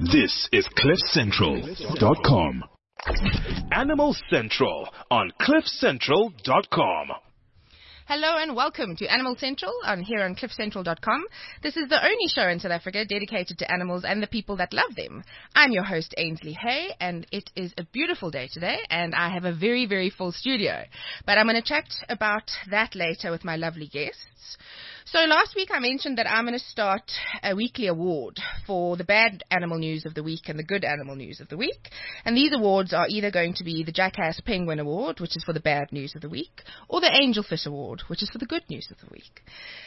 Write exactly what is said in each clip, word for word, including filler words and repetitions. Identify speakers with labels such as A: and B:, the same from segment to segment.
A: This is cliff central dot com. Animal Central on cliff central dot com.
B: Hello and welcome to Animal Central on here on cliff central dot com. This is the only show in South Africa dedicated to animals and the people that love them. I'm your host Ainsley Hay, and it is a beautiful day today, and I have a very, very full studio. But I'm going to chat about that later with my lovely guests. So last week I mentioned that I'm going to start a weekly award for the bad animal news of the week and the good animal news of the week. And these awards are either going to be the Jackass Penguin Award, which is for the bad news of the week, or the Angelfish Award, which is for the good news of the week.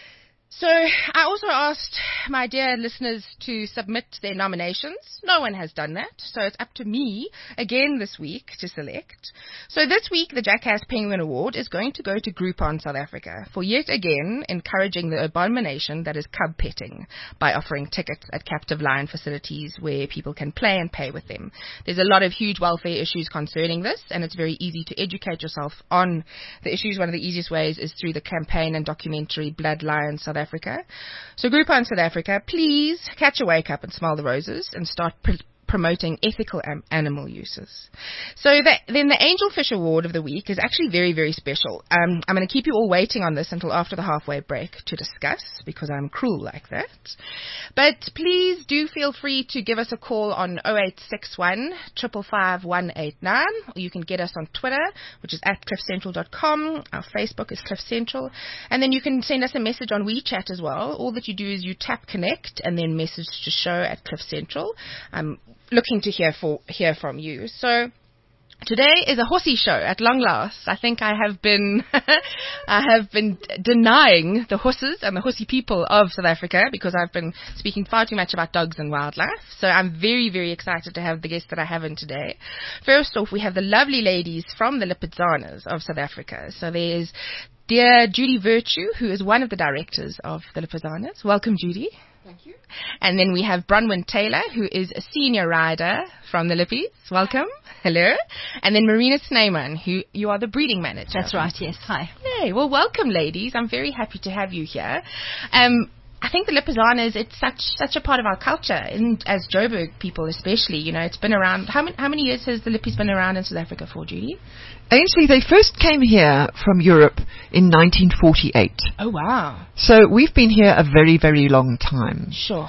B: So I also asked my dear listeners to submit their nominations. No one has done that, so it's up to me again this week to select. So this week, the Jackass Penguin Award is going to go to Groupon South Africa for yet again encouraging the abomination that is cub petting by offering tickets at captive lion facilities where people can play and pay with them. There's a lot of huge welfare issues concerning this, and it's very easy to educate yourself on the issues. One of the easiest ways is through the campaign and documentary Blood Lions South Africa. Africa. So Groupon South Africa, please catch a wake up and smell the roses and start pr- promoting ethical am- animal uses. So that, then the Angelfish Award of the week is actually very, very special. Um, I'm going to keep you all waiting on this until after the halfway break to discuss, because I'm cruel like that. But please do feel free to give us a call on oh eight six one, five five five, one eight nine, or you can get us on Twitter, which is at cliff central dot com. Our Facebook is Cliff Central. And then you can send us a message on WeChat as well. All that you do is you tap connect and then message to show at Cliff Central. I'm looking to hear for hear from you. So today is a horsey show at long last. I think I have been I have been denying the horses and the horsey people of South Africa because I've been speaking far too much about dogs and wildlife. So I'm very, very excited to have the guests that I have in today. First off, we have the lovely ladies from the Lipizzanas of South Africa. So there's dear Judy Virtue, who is one of the directors of the Lipizzanas. Welcome, Judy.
C: Thank you.
B: And then we have Bronwyn Taylor, who is a senior rider from the Lippies. Welcome. Hello. And then Marina Snyman, who you are the breeding manager.
C: That's right, yes. Hi.
B: Hey, well, welcome, ladies. I'm very happy to have you here. Um, I think the Lipizzanas, it's such such a part of our culture, and as Joburg people especially, you know, it's been around. How many, how many years has the Lippies been around in South Africa for, Judy?
D: Ainsley, they first came here from Europe in nineteen forty-eight.
B: Oh, wow.
D: So we've been here a very, very long time.
B: Sure.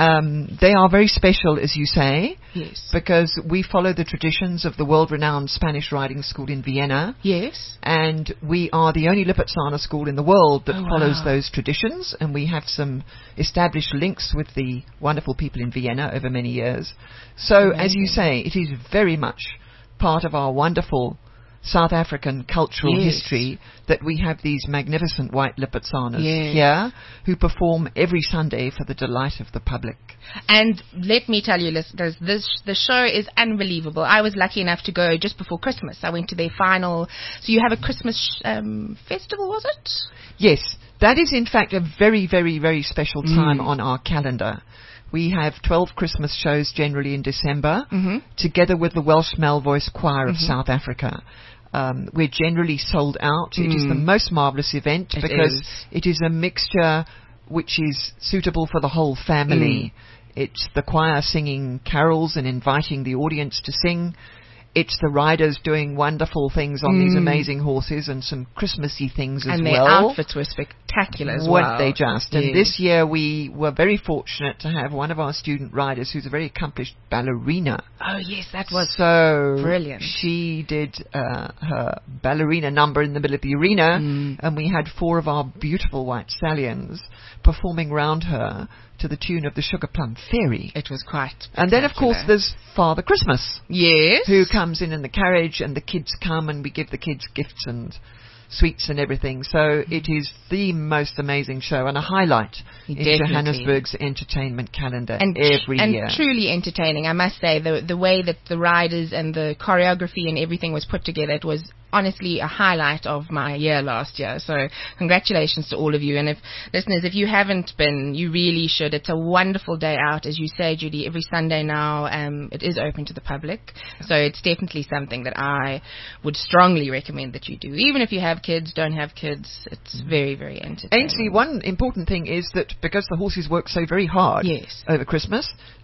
D: Um, they are very special, as you say.
B: Yes.
D: Because we follow the traditions of the world-renowned Spanish riding school in Vienna.
B: Yes.
D: And we are the only Lipizzaner school in the world that
B: oh,
D: follows
B: wow.
D: those traditions. And we have some established links with the wonderful people in Vienna over many years. So,
B: Amazing.
D: as you say, it is very much part of our wonderful South African cultural
B: yes.
D: history that we have these magnificent white Lipizzanas
B: yes.
D: here who perform every Sunday for the delight of the public.
B: And let me tell you, listeners, this the show is unbelievable. I was lucky enough to go just before Christmas. I went to their final. So you have a Christmas um, festival, was it?
D: Yes, that is in fact a very, very, very special time
B: mm.
D: on our calendar. We have twelve Christmas shows generally in December,
B: mm-hmm.
D: together with the Welsh Malvoice Choir of
B: mm-hmm.
D: South Africa. Um, we're generally sold out.
B: Mm.
D: It is the most marvellous event
B: it
D: because
B: is.
D: it is a mixture which is suitable for the whole family. Mm. It's the choir singing carols and inviting the audience to sing. It's the riders doing wonderful things on mm. these amazing horses and some Christmassy things as well.
B: And their outfits were spectacular as
D: Weren't
B: well.
D: they just?
B: Yes.
D: And this year we were very fortunate to have one of our student riders who's a very accomplished ballerina.
B: Oh, yes, that was
D: so
B: brilliant.
D: She did uh, her ballerina number in the middle of the arena,
B: mm.
D: and we had four of our beautiful white stallions performing round her to the tune of the Sugar Plum Fairy.
B: It was quite
D: And then, of course, there's Father Christmas.
B: Yes.
D: Who comes in in the carriage, and the kids come, and we give the kids gifts and sweets and everything. So it is the most amazing show and a highlight
B: Definitely.
D: in Johannesburg's entertainment calendar
B: and
D: every
B: and
D: year.
B: And truly entertaining, I must say. The the way that the riders and the choreography and everything was put together, it was honestly a highlight of my year last year. So congratulations to all of you. And if listeners, if you haven't been, you really should. It's a wonderful day out, as you say, Judy. Every Sunday now, um, it is open to the public. So it's definitely something that I would strongly recommend that you do. Even if you have kids, don't have kids, it's very, very entertaining.
D: Ainsley, one important thing is that because the horses work so very hard
B: yes.
D: over Christmas,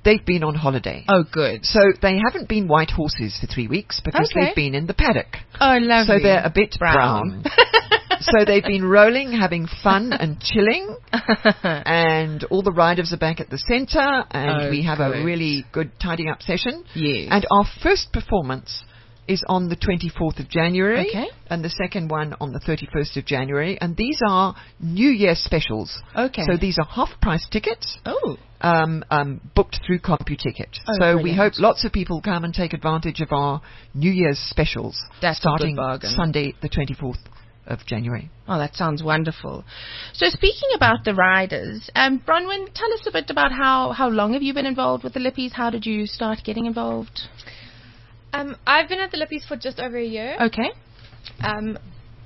D: they've been on holiday.
B: Oh, good.
D: So they haven't been white horses for three weeks because
B: Okay.
D: they've been in the paddock.
B: Oh, lovely.
D: So they're a bit
B: Brown.
D: brown. So they've been rolling, having fun and chilling, and all the riders are back at the centre, and
B: Oh,
D: we have
B: good.
D: a really good tidying up session.
B: Yes.
D: And our first performance is on the twenty-fourth of January,
B: Okay.
D: and the second one on the thirty-first of January, and these are New Year specials.
B: Okay.
D: So these are half-price tickets.
B: Oh.
D: Um, um, booked through CompuTicket.
B: Oh,
D: so we
B: brilliant.
D: hope lots of people come and take advantage of our New Year's specials
B: That's a
D: starting
B: good bargain.
D: Sunday the twenty-fourth of January.
B: Oh, that sounds wonderful. So speaking about the riders, um, Bronwyn, tell us a bit about how, how long have you been involved with the Lippies? How did you start getting involved?
C: Um, I've been at the Lippies for just over a year.
B: Okay.
C: Um,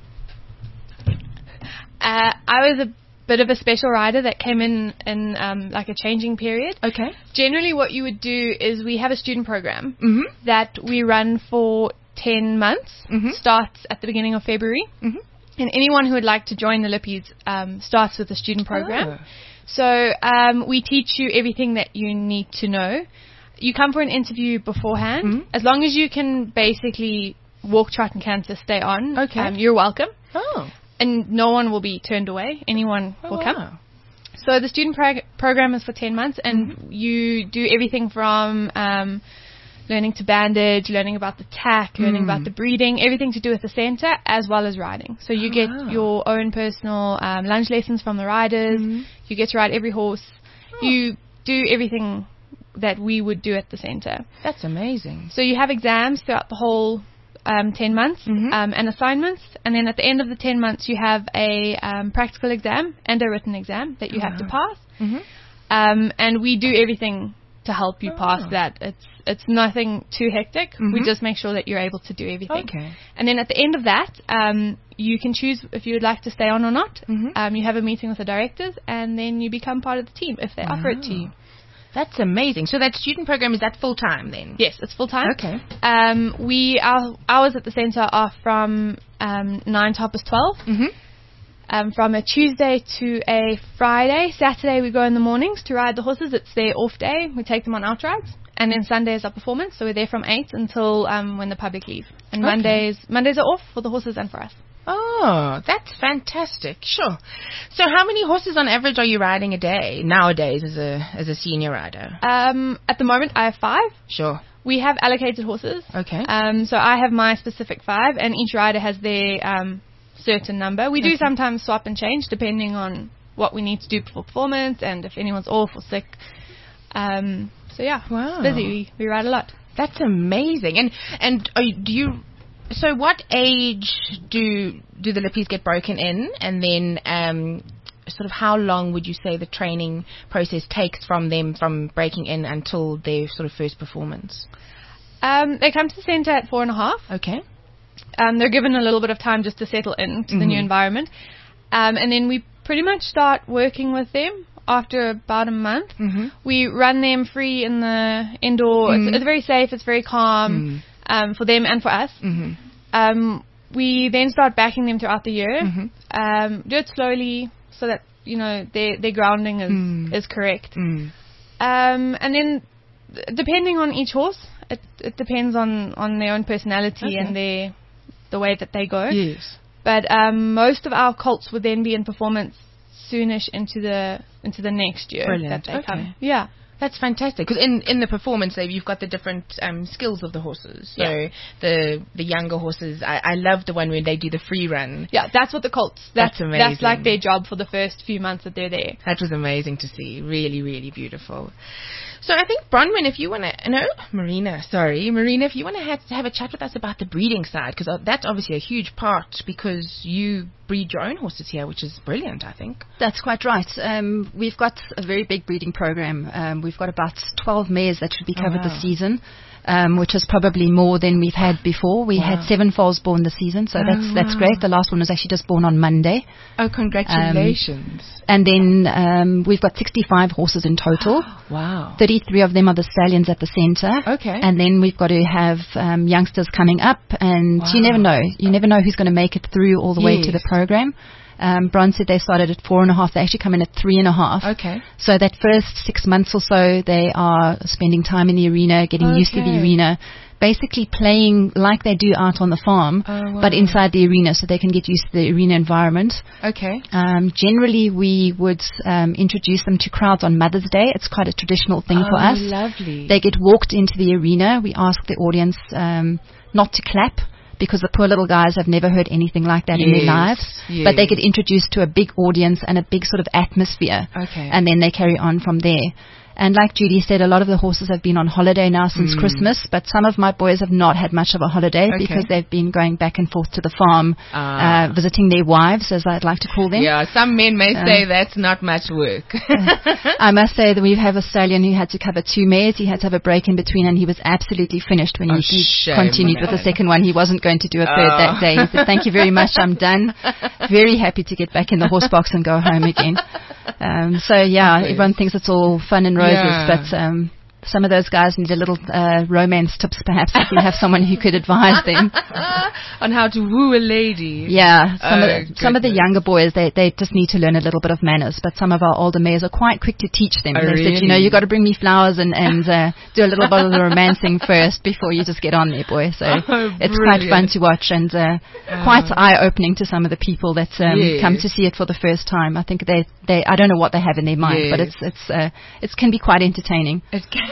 C: uh, I was a bit of a special rider that came in in um, like a changing period.
B: Okay.
C: Generally, what you would do is we have a student program
B: Mm-hmm.
C: that we run for ten months.
B: Mhm.
C: Starts at the beginning of February,
B: Mhm.
C: and anyone who would like to join the Lippies um, starts with the student program.
B: Oh.
C: So um, we teach you everything that you need to know. You come for an interview beforehand.
B: Mhm.
C: As long as you can basically walk, trot, and canter, stay on.
B: Okay.
C: Um, you're welcome,
B: Oh.
C: and no one will be turned away. Anyone
B: Oh,
C: will
B: wow.
C: come. So the student prog- program is for ten months, and
B: Mm-hmm.
C: you do everything from um, learning to bandage, learning about the tack, learning
B: Mm.
C: about the breeding, everything to do with the centre, as well as riding. So you
B: Oh,
C: get
B: wow.
C: your own personal um, lunge lessons from the riders.
B: Mhm.
C: You get to ride every horse.
B: Oh.
C: You do everything that we would do at the centre.
B: That's amazing.
C: So you have exams throughout the whole um, ten months
B: Mhm.
C: um, and assignments, and then at the end of the ten months you have a um, practical exam and a written exam that you
B: Oh,
C: have to
B: wow.
C: pass.
B: Mm-hmm.
C: Um, and we do everything to help you
B: Oh.
C: pass that. It's it's nothing too hectic. We
B: Mhm.
C: just make sure that you're able to do everything.
B: Okay.
C: And then at the end of that, um, you can choose if you would like to stay on or not.
B: Mhm.
C: Um, you have a meeting with the directors, and then you become part of the team if they offer it to
B: Wow.
C: you.
B: That's amazing. So that student program, is that full time then?
C: Yes, it's full time.
B: Okay.
C: Um, we our hours at the centre are from um, nine to half past twelve.
B: Mm-hmm.
C: Um, from a Tuesday to a Friday. Saturday we go in the mornings to ride the horses. It's their off day. We take them on out rides. And then Sunday is our performance. So we're there from eight until um, when the public leave. And
B: Okay.
C: Mondays Mondays are off for the horses and for us.
B: Oh, that's fantastic. Sure. So how many horses on average are you riding a day nowadays as a as a senior rider?
C: Um, at the moment I have five.
B: Sure.
C: We have allocated horses.
B: Okay.
C: Um, so I have my specific five, and each rider has their um, certain number. We do
B: Okay.
C: sometimes swap and change depending on what we need to do for performance and if anyone's off or sick. Um, so yeah,
B: Wow.
C: it's busy. We, we ride a lot.
B: That's amazing. And and are you, do you? So what age do do the Lippies get broken in, and then um, sort of how long would you say the training process takes from them from breaking in until their sort of first performance?
C: Um, they come to the centre at four and a half.
B: Okay.
C: Um, they're given a little bit of time just to settle into the new
B: Mhm.
C: environment, um, and then we pretty much start working with them after about a month.
B: Mm-hmm.
C: We run them free in the indoor.
B: Mhm.
C: It's, it's very safe. It's very calm
B: Mm.
C: um, for them and for us.
B: Mm-hmm.
C: Um, we then start backing them throughout the year.
B: Mhm.
C: Um, do it slowly so that you know their their grounding is
B: Mm.
C: is correct.
B: Mm.
C: Um, and then d- depending on each horse, it it depends on, on their own personality
B: Okay.
C: and their the way that they go.
B: Yes.
C: But um, most of our colts would then be in performance soonish into the into the next year
B: Brilliant.
C: that they
B: Okay.
C: come. Yeah.
B: That's fantastic because in, in the performance, there you've got the different um, skills of the horses. So
C: Yeah.
B: the the younger horses, I, I love the one where they do the free run.
C: Yeah, that's what the colts. That's
B: That's amazing.
C: That's like their job for the first few months that they're there.
B: That was amazing to see. Really, really beautiful. So I think, Bronwyn, if you want to, no, Marina, sorry, Marina, if you want to have, have a chat with us about the breeding side, because that's obviously a huge part because you breed your own horses here, which is brilliant, I think.
E: That's quite right. Um, we've got a very big breeding program. Um, we've got about twelve mares that should be
B: Oh,
E: covered
B: wow.
E: this season, um, which is probably more than we've had before. We
B: Wow.
E: had seven foals born this season, so
B: Oh,
E: that's that's
B: wow.
E: great. The last one was actually just born on Monday.
B: Oh, congratulations.
E: And then um, we've got sixty-five horses in total.
B: Wow.
E: thirty-three of them are the stallions at the centre.
B: Okay.
E: And then we've got to have um, youngsters coming up, and
B: Wow.
E: you never know. You never know who's going to make it through all the way to
B: Yes.
E: the program. Um, Bron said they started at four and a half. They actually come in at three and a half.
B: Okay.
E: So that first six months or so, they are spending time in the arena, getting used to the
B: Okay.
E: arena, basically playing like they do out on the farm,
B: Oh, wow.
E: but inside the arena, so they can get used to the arena environment.
B: Okay.
E: Um, generally, we would um, introduce them to crowds on Mother's Day. It's quite a traditional thing
B: oh,
E: for us.
B: lovely.
E: They get walked into the arena. We ask the audience um, not to clap, because the poor little guys have never heard anything like that in their
B: Yes,
E: lives.
B: yes.
E: But they get introduced to a big audience and a big sort of atmosphere.
B: Okay.
E: And then they carry on from there. And like Judy said, a lot of the horses have been on holiday now since
B: Mm.
E: Christmas, but some of my boys have not had much of a holiday
B: Okay.
E: because they've been going back and forth to the farm,
B: Ah.
E: uh, visiting their wives, as I'd like to call them.
B: Yeah, some men may
E: Uh,
B: say that's not much work.
E: I must say that we have a stallion who had to cover two mares. He had to have a break in between, and he was absolutely finished when
B: Oh,
E: he, he
B: shame,
E: continued with the
B: man.
E: second one. He wasn't going to do a third
B: Oh.
E: that day. He said, "Thank you very much, I'm done." Very happy to get back in the horse box and go home again. Um, so yeah,
B: Okay.
E: everyone thinks it's all fun and roses,
B: Yeah.
E: but um, some of those guys need a little uh, romance tips, perhaps, if you have someone who could advise them.
B: On how to woo a lady.
E: Yeah, some,
B: Oh,
E: of the, some of the
B: goodness.
E: younger boys, they, they just need to learn a little bit of manners, but some of our older mares are quite quick to teach them.
B: Oh,
E: they said, you know,
B: really?
E: you got to bring me flowers and, and uh, do a little bit of the romancing first before you just get on there, boy. So
B: Oh,
E: it's quite
B: brilliant.
E: fun to watch and uh, quite eye-opening to some of the people that um,
B: Yes.
E: come to see it for the first time. I think they, they I don't know what they have in their mind, but
B: Yes.
E: it's it's uh, it can be quite entertaining.
B: It can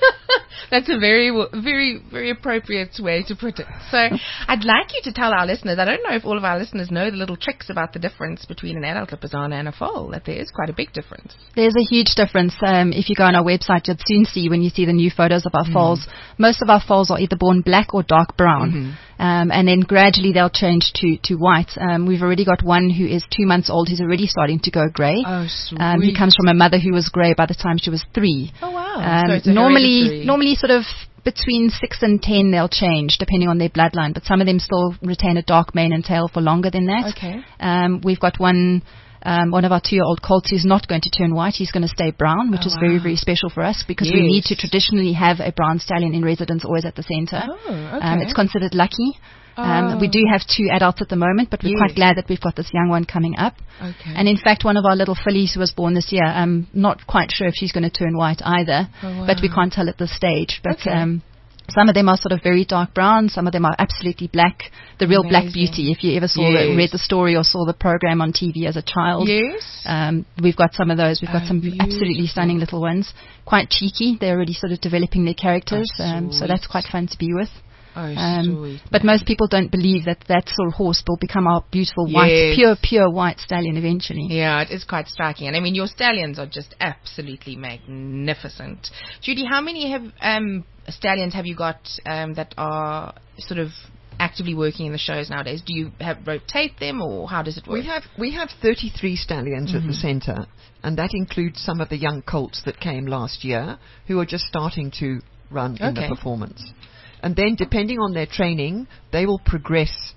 B: That's a very, w- very, very appropriate way to put it. So I'd like you to tell our listeners, I don't know if all of our listeners know the little tricks about the difference between an adult Lipizzaner and a foal, that there is quite a big difference.
E: There's a huge difference. Um, if you go on our website, you'll soon see when you see the new photos of our foals. Most of our foals are either born black or dark brown.
B: Mm-hmm.
E: Um, and then gradually they'll change to, to white. Um, we've already got one who is two months old who's already starting to go grey.
B: Oh, sweet.
E: Um, he comes from a mother who was grey by the time she was three.
B: Oh, wow.
E: Um,
B: So it's a
E: normally,
B: hereditary.
E: normally sort of between six and ten they'll change depending on their bloodline, but some of them still retain a dark mane and tail for longer than that.
B: Okay.
E: Um, we've got one, um, one of our two-year-old colts who's not going to turn white. He's going to stay brown, which
B: Oh,
E: is very,
B: wow.
E: very special for us because we
B: Yes.
E: need to traditionally have a brown stallion in residence always at the centre.
B: Oh, okay.
E: Um, it's considered lucky. Um,
B: Oh.
E: we do have two adults at the moment, but we're
B: Yes.
E: quite glad that we've got this young one coming up.
B: Okay.
E: And in fact, one of our little fillies who was born this year, I'm not quite sure if she's going to turn white either,
B: Oh,
E: but we
B: wow.
E: can't tell at this stage. But
B: Okay.
E: um, some of them are sort of very dark brown, some of them are absolutely black, the real black
B: Amazing.
E: beauty. If you ever saw
B: Yes.
E: the, read the story or saw the program on T V as a child,
B: Yes.
E: um, we've got some of those. We've got
B: Oh,
E: some
B: beautiful.
E: absolutely stunning little ones, quite cheeky. They're already sort of developing their characters,
B: Oh,
E: um, so
B: sweet.
E: that's quite fun to be with.
B: Oh,
E: Um,
B: sweet.
E: but most people don't believe that that sort of horse will become our beautiful
B: Yes.
E: white, pure, pure white stallion eventually.
B: Yeah, it is quite striking. And I mean, your stallions are just absolutely magnificent. Judy, how many have um, stallions have you got um, that are sort of actively working in the shows nowadays? Do you have rotate them, or how does it work?
D: We have we have thirty-three stallions at the centre, and that includes some of the young colts that came last year who are just starting to run in the
B: Okay.
D: performance. And then, depending on their training, they will progress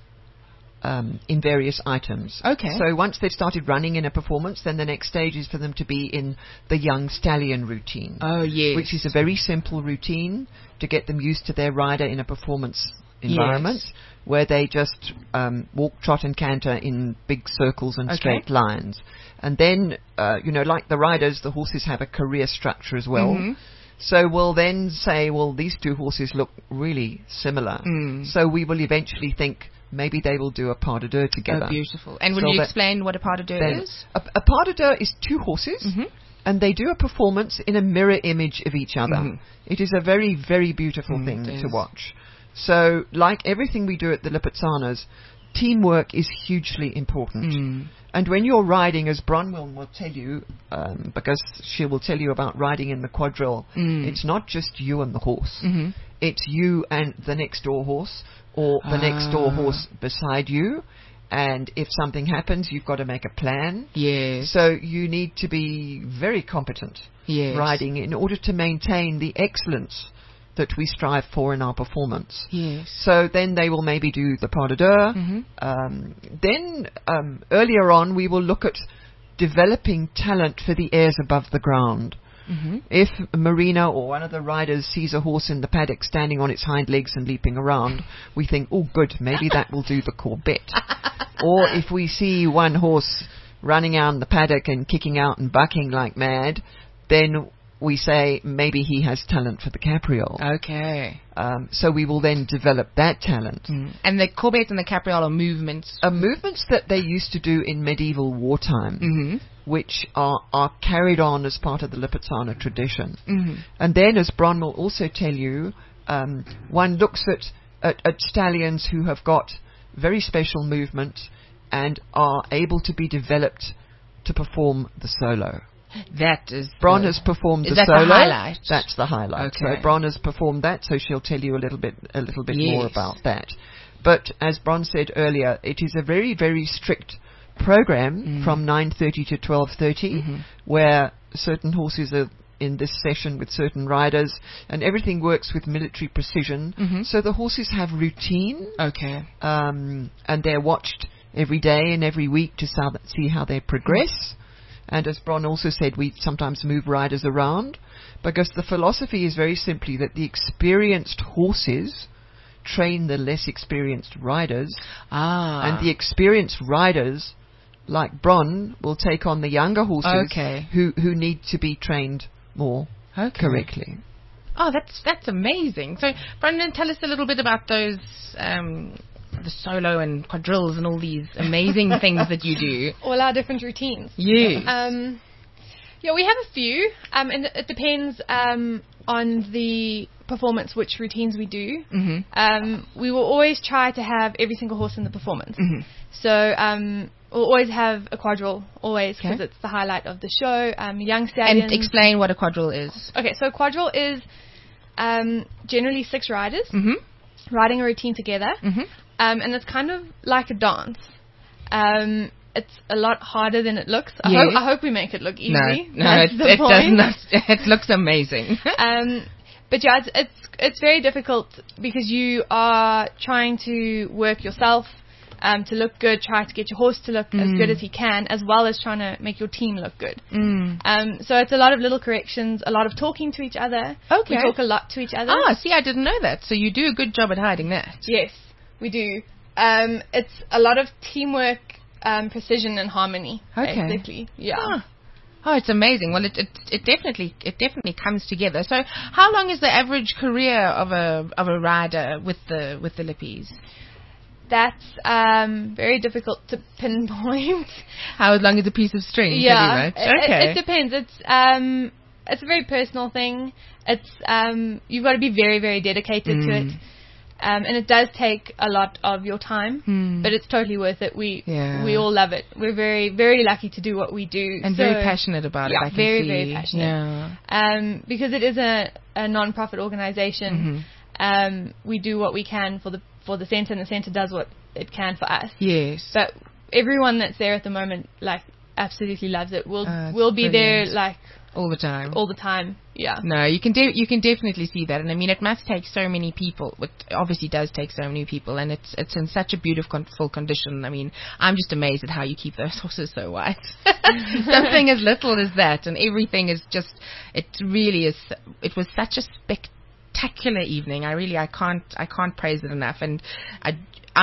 D: um, in various items.
B: Okay.
D: So once they've started running in a performance, then the next stage is for them to be in the young stallion routine,
B: Oh, yes.
D: which is a very simple routine to get them used to their rider in a performance environment,
B: Yes.
D: where they just um, walk, trot, and canter in big circles and
B: Okay.
D: straight lines. And then, uh, you know, like the riders, the horses have a career structure as well.
B: Mhm.
D: So we'll then say, well, these two horses look really similar.
B: Mm.
D: So we will eventually think maybe they will do a pas de deux together.
B: Oh, beautiful. And will
D: So
B: you
D: that-
B: explain what a pas de deux
D: Then
B: is?
D: a, a pas de deux is two horses,
B: Mhm.
D: and they do a performance in a mirror image of each other.
B: Mhm.
D: It is a very, very beautiful
B: Mm,
D: thing
B: it
D: to
B: is.
D: watch. So, like everything we do at the Lipizzanas, teamwork is hugely important.
B: Mm.
D: And when you're riding, as Bronwyn will tell you, um, because she will tell you about riding in the quadrille,
B: Mm.
D: it's not just you and the horse.
B: Mhm.
D: It's you and the next door horse, or the next door
B: Ah.
D: horse beside you. And if something happens, you've got to make a plan.
B: Yes.
D: So you need to be very competent
B: Yes.
D: riding in order to maintain the excellence that we strive for in our performance.
B: Yes.
D: So then they will maybe do the pas de deux.
B: Mhm.
D: Um, then um, earlier on we will look at developing talent for the airs above the ground.
B: Mhm.
D: If Marina or one of the riders sees a horse in the paddock standing on its hind legs and leaping around, we think, oh good, maybe that will do the Corbett. or if we see one horse running out in the paddock and kicking out and bucking like mad, then we say maybe he has talent for the capriole.
B: Okay.
D: Um, so we will then develop that talent.
B: Mm. And the Corbett and the capriole are movements.
D: Uh, movements that they used to do in medieval wartime,
B: Mm-hmm.
D: which are, are carried on as part of the Lipizzaner tradition.
B: Mm-hmm.
D: And then, as Bron will also tell you, um, one looks at, at, at stallions who have got very special movement and are able to be developed to perform the solo.
B: That is...
D: Bron
B: the,
D: has performed
B: is
D: the
B: that
D: solo.
B: the highlight?
D: That's the highlight.
B: Okay.
D: So Bron has performed that, so she'll tell you a little bit, a little bit
B: Yes.
D: more about that. But as Bron said earlier, it is a very, very strict program
B: Mm.
D: from nine thirty to twelve thirty,
B: Mm-hmm.
D: where certain horses are in this session with certain riders, and everything works with military precision.
B: Mhm.
D: So the horses have routine,
B: Okay.
D: um, and they're watched every day and every week to sa- see how they progress. And as Bron also said, we sometimes move riders around, because the philosophy is very simply that the experienced horses train the less experienced riders,
B: Ah.
D: and the experienced riders, like Bron, will take on the younger horses
B: Okay.
D: who, who need to be trained more
B: Okay.
D: correctly.
B: Oh, that's that's amazing. So, Brendan, tell us a little bit about those, um, the solo and quadrilles and all these amazing things that you do.
C: All our different routines.
B: Yes.
C: Um, yeah, we have a few, um, and it depends um, on the performance which routines we do.
B: Mm-hmm.
C: Um, we will always try to have every single horse in the performance.
B: Mm-hmm.
C: So um, we'll always have a quadrille, always, because
B: Okay.
C: it's the highlight of the show. Um, young stallions.
B: And explain what a quadrille is.
C: Okay, so a quadrille is um, generally six riders
B: Mm-hmm.
C: riding a routine together,
B: Mm-hmm.
C: um, and it's kind of like a dance. Um, it's a lot harder than it looks. I,
B: Yes.
C: hope, I hope we make it look easy.
B: No, no,
C: That's
B: it,
C: the
B: it does
C: point.
B: not. It looks amazing.
C: Um, but yeah, it's, it's it's very difficult because you are trying to work yourself um, to look good, try to get your horse to look as
B: Mm.
C: good as he can, as well as trying to make your team look good.
B: Mm.
C: Um, so it's a lot of little corrections, a lot of talking to each other.
B: Okay.
C: We talk a lot to each other.
B: Ah, see, I didn't know that. So you do a good job at hiding that.
C: Yes, we do. Um, it's a lot of teamwork, um, precision, and harmony.
B: Okay.
C: Basically, yeah.
B: Ah. Oh, it's amazing. Well, it, it it definitely it definitely comes together. So, how long is the average career of a of a rider with the with the Lippies?
C: That's um, very difficult to pinpoint.
B: How long is a piece of string?
C: yeah,
B: Pretty much.
C: it,
B: Okay.
C: it, it depends. It's um, it's a very personal thing. It's um, you've got to be very very dedicated to
B: Mm.
C: it. Um, and it does take a lot of your time,
B: Hmm.
C: but it's totally worth it. We
B: Yeah.
C: we all love it. We're very very lucky to do what we do,
B: and
C: so,
B: very passionate about
C: yeah,
B: it. I can
C: very
B: see.
C: very passionate.
B: Yeah.
C: Um, because it is a, a non-profit
B: Mhm.
C: organization. Um, we do what we can for the for the centre, and the centre does what it can for us.
B: Yes.
C: But everyone that's there at the moment, like, absolutely loves it. We'll
B: Oh, it's
C: we'll be
B: brilliant.
C: there like
B: all the time.
C: all the time. Yeah.
B: No, you can de- you can definitely see that, and I mean it must take so many people. It obviously does take so many people, and it's it's in such a beautiful full condition. I mean, I'm just amazed at how you keep those horses so white. Something as little as that, and everything is just. It really is. It was such a spectacular evening. I really I can't I can't praise it enough, and I.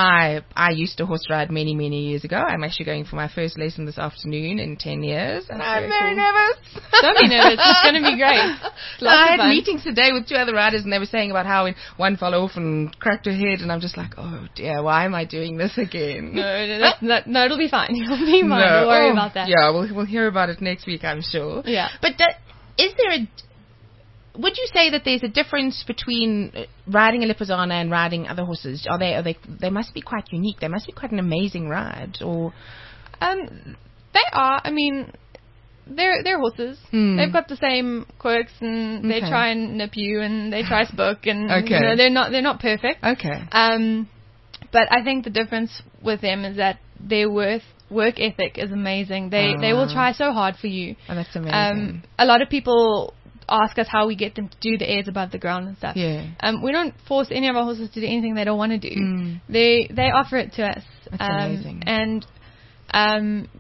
B: I I used to horse ride many, many years ago. I'm actually going for my first lesson this afternoon in ten years, and I'm
C: very
B: very
C: cool.
B: nervous.
C: Don't be nervous. It's going to be great. It's lots
B: I
C: of
B: had
C: fun.
B: meetings today with two other riders, and they were saying about how one fell off and cracked her head, and I'm just like, oh dear, why am I doing this again?
C: No, no, that's not, no, it'll be fine. You'll be fine.
B: No.
C: Don't worry
B: Oh,
C: about that.
B: Yeah, we'll we'll hear about it next week, I'm sure.
C: Yeah.
B: But that, is there a? Would you say that there's a difference between uh, riding a Lipizzaner and riding other horses? Are they? Are they? They must be quite unique. They must be quite an amazing ride. Or
C: Um, they are. I mean, they're they're horses.
B: Hmm.
C: They've got the same quirks, and they
B: Okay.
C: try and nip you, and they try to book, and
B: Okay.
C: you know, they're not they're not perfect.
B: okay.
C: Um, but I think the difference with them is that their worth work ethic is amazing. They they will
B: Ah.
C: try so hard for you.
B: Oh, that's amazing.
C: Um, a lot of people ask us how we get them to do the airs above the ground and stuff.
B: yeah.
C: Um, we don't force any of our horses to do anything they don't want to do.
B: Mm.
C: They they offer it to us.
B: That's
C: um,
B: amazing.
C: And um,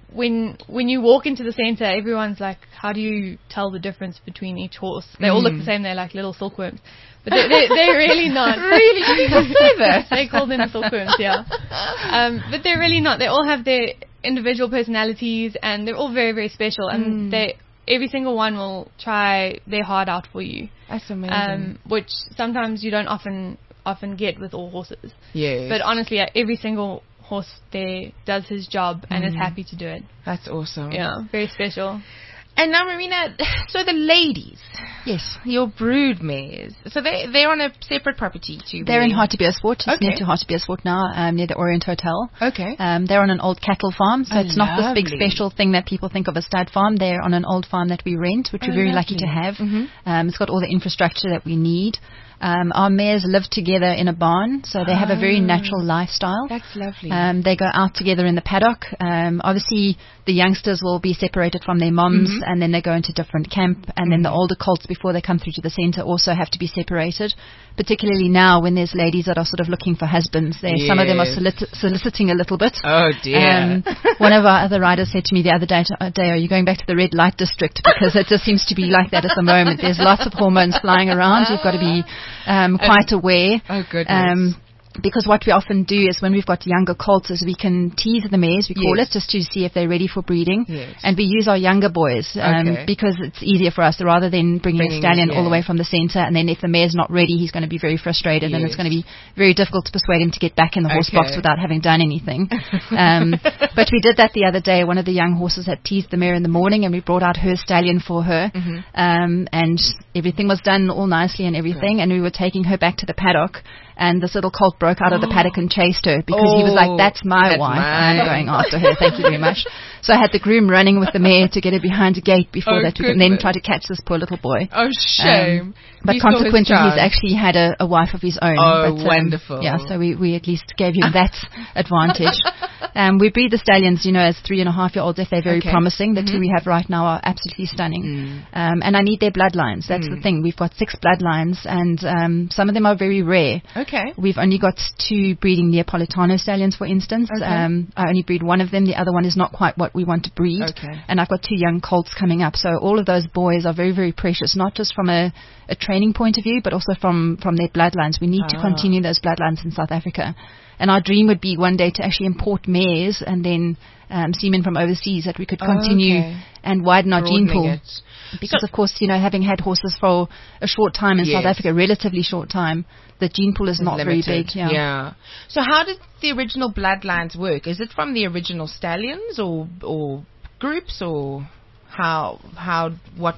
C: when when you walk into the centre, everyone's like, how do you tell the difference between each horse? They mm. all look the same. They're like little silkworms. But they're, they're, they're really not.
B: Really? People say that.
C: They call them silkworms, yeah. Um, but they're really not. They all have their individual personalities, and they're all very, very special. And mm. they every single one will try their heart out for you.
B: That's amazing.
C: Um, which sometimes you don't often often get with all horses.
B: Yes.
C: But honestly, every single horse there does his job and mm. is happy to do it.
B: That's awesome.
C: Yeah, very special.
B: And now, Marina, so the ladies,
E: yes,
B: your brood mares, so they they're on a separate property too.
E: They're in Hartbeespoort, just
B: okay.
E: near to Hartbeespoort now, um, near the Orient Hotel.
B: Okay.
E: Um, they're on an old cattle farm, so
B: oh,
E: it's not
B: lovely.
E: this big special thing that people think of a stud farm. They're on an old farm that we rent, which
B: oh,
E: we're very
B: lovely.
E: lucky to have.
B: Mm-hmm.
E: Um, it's got all the infrastructure that we need. Um, our mares live together in a barn, so they have a very natural lifestyle.
B: That's lovely.
E: Um, they go out together in the paddock. Um, obviously, the youngsters will be separated from their moms,
B: mm-hmm. and
E: and then they go into different camp. And mm-hmm. then the older colts, before they come through to the centre, also have to be separated. Particularly now, when there's ladies that are sort of looking for husbands, there
B: yes.
E: some of them are solici- soliciting a little bit.
B: Oh dear!
E: Um, one of our other riders said to me the other day, uh, day, "Are you going back to the red light district?" Because it just seems to be like that at the moment. There's lots of hormones flying around. You've got to be um, quite aware.
B: Oh goodness.
E: Um, because what we often do is when we've got younger colts is we can tease the mares, we call
B: yes.
E: it, just to see if they're ready for breeding.
B: Yes.
E: And we use our younger boys um,
B: okay.
E: because it's easier for us rather than bringing,
B: bringing
E: a stallion
B: yeah.
E: all the way from the centre, and then if the mare's not ready, he's going to be very frustrated,
B: yes.
E: and it's going to be very difficult to persuade him to get back in the horse
B: okay.
E: box without having done anything. um, but we did that the other day. One of the young horses had teased the mare in the morning, and we brought out her stallion for her,
B: mm-hmm.
E: um, and everything was done all nicely and everything,
B: Good.
E: and we were taking her back to the paddock. And this little colt broke out of the paddock and chased her because
B: oh,
E: he was like, that's my
B: that's
E: wife.
B: mine.
E: I'm going after her. Thank you very much. So I had the groom running with the mare to get her behind a gate before
B: oh,
E: that, and then try to catch this poor little boy.
B: Oh, shame.
E: Um, but
B: He
E: consequently,
B: he's
E: actually had a, a wife of his own.
B: Oh,
E: but, um,
B: wonderful.
E: Yeah, so we, we at least gave him that advantage. Um, we breed the stallions, you know, as three and a half year olds if they're very
B: okay.
E: promising. The
B: mm-hmm.
E: two we have right now are absolutely stunning.
B: Mm.
E: Um, and I need their bloodlines. That's
B: mm.
E: the thing. We've got six bloodlines, and um, some of them are very rare.
B: Okay.
E: We've only got two breeding Neapolitano stallions, for instance.
B: Okay.
E: Um, I only breed one of them. The other one is not quite what we want to breed.
B: Okay.
E: And I've got two young colts coming up. So all of those boys are very, very precious, not just from a, a training point of view, but also from, from their bloodlines. We need
B: ah.
E: to continue those bloodlines in South Africa. And our dream would be one day to actually import mares and then um, semen from overseas, that we could continue
B: oh, okay.
E: and widen our gene pool.
B: It.
E: Because,
B: so,
E: of course, you know, having had horses for a short time in
B: yes.
E: South Africa, relatively short time, the gene pool is
B: it's
E: not
B: limited.
E: very big. Yeah.
B: yeah. So how did the original bloodlines work? Is it from the original stallions or or groups, or how how what?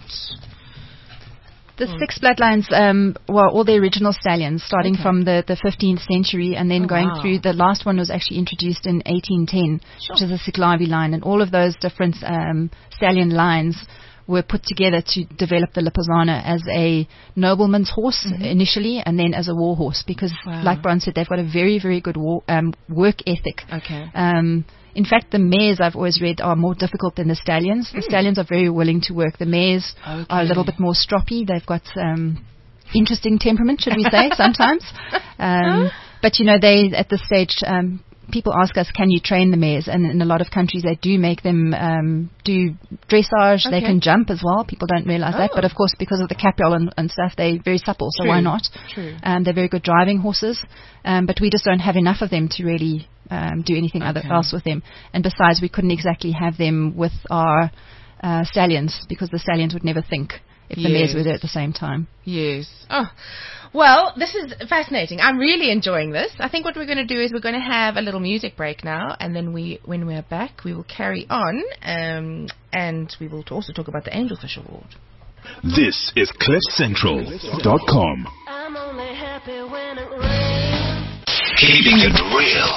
E: The mm. six bloodlines um, were all the original stallions, starting
B: okay.
E: from the, the fifteenth century, and then
B: oh,
E: going
B: wow.
E: through. The last one was actually introduced in eighteen ten,
B: sure.
E: which is a Siglavi line, and all of those different um, stallion lines were put together to develop the Lipizzaner as a nobleman's horse
B: mm-hmm.
E: initially, and then as a war horse, because,
B: wow.
E: like Bron said, they've got a very, very good war, um, work ethic.
B: Okay.
E: Um, in fact, the mares, I've always read, are more difficult than the stallions. The mm. stallions are very willing to work. The mares
B: okay.
E: are a little bit more stroppy. They've got um, interesting temperament, should we say, sometimes. Um, but, you know, they, at this stage, um, people ask us, can you train the mares? And in a lot of countries, they do make them um, do dressage.
B: Okay.
E: They can jump as well. People don't realize
B: oh.
E: that. But, of course, because of the capital and, and stuff, they're very supple, so
B: True.
E: why not?
B: True.
E: Um, they're very good driving horses. Um, but we just don't have enough of them to really um, do anything
B: okay.
E: other else with them. And besides, we couldn't exactly have them with our uh, stallions, because the stallions would never think if the
B: yes.
E: mares were there at the same time.
B: Yes. Oh, well, this is fascinating. I'm really enjoying this. I think what we're going to do is we're going to have a little music break now, and then we, when we're back, we will carry on, um, and we will also talk about the Angelfish Award.
A: This is cliff central dot com.
F: I'm only happy when it rains.
A: Keeping it real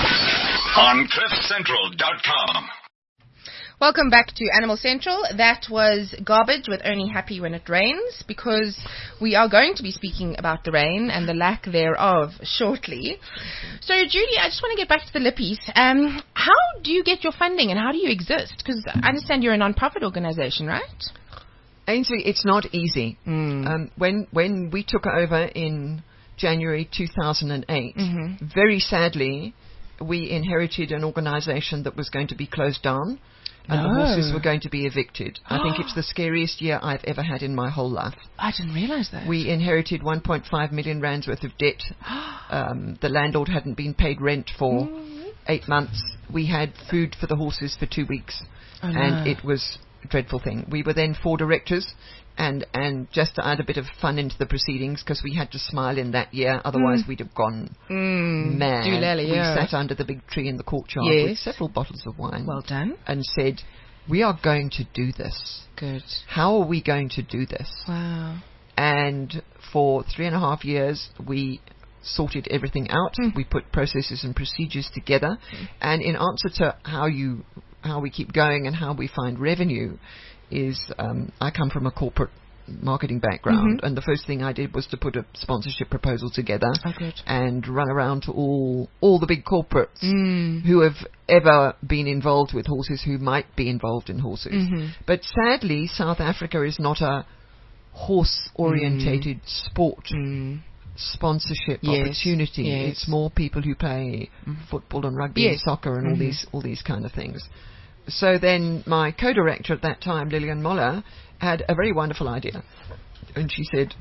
A: on cliff central dot com.
B: Welcome back to Animal Central. That was Garbage with Only Happy When It Rains, because we are going to be speaking about the rain and the lack thereof shortly. So, Judy, I just want to get back to the Lippies. Um, how do you get your funding and how do you exist? Because I understand you're a non-profit organization, right?
D: Ainsley, it's not easy.
B: Mm.
D: Um, when when we took over in January two thousand eight,
B: mm-hmm.
D: very sadly, we inherited an organisation that was going to be closed down, and
B: No.
D: the horses were going to be evicted. I think it's the scariest year I've ever had in my whole life.
B: I didn't realise that.
D: We inherited one point five million rands worth of debt. Um, the landlord hadn't been paid rent for eight months. We had food for the horses for two weeks,
B: Oh,
D: and
B: no.
D: it was a dreadful thing. We were then four directors, and and just to add a bit of fun into the proceedings, because we had to smile in that year, otherwise we'd have gone
B: Mm,
D: mad.
B: doolally,
D: we
B: yeah.
D: sat under the big tree in the courtyard with
B: Yes.
D: several bottles of wine
B: Well done.
D: and said, we are going to do this.
B: Good.
D: How are we going to do this?
B: Wow.
D: And for three and a half years, we sorted everything out.
B: Mm.
D: We put processes and procedures together. Mm. And in answer to how you, how we keep going and how we find revenue, is um, I come from a corporate marketing background,
B: Mm-hmm.
D: and the first thing I did was to put a sponsorship proposal together
B: Oh, good.
D: and run around to all all the big corporates
B: Mm.
D: who have ever been involved with horses, who might be involved in horses.
B: Mm-hmm.
D: But sadly, South Africa is not a horse-orientated sport
B: Mm.
D: sponsorship
B: Yes,
D: opportunity.
B: yes.
D: It's more people who play football and rugby
B: Yes.
D: and soccer and all
B: Mhm.
D: these all these kind of things. So then my co-director at that time, Lillian Moller, had a very wonderful idea. And she said,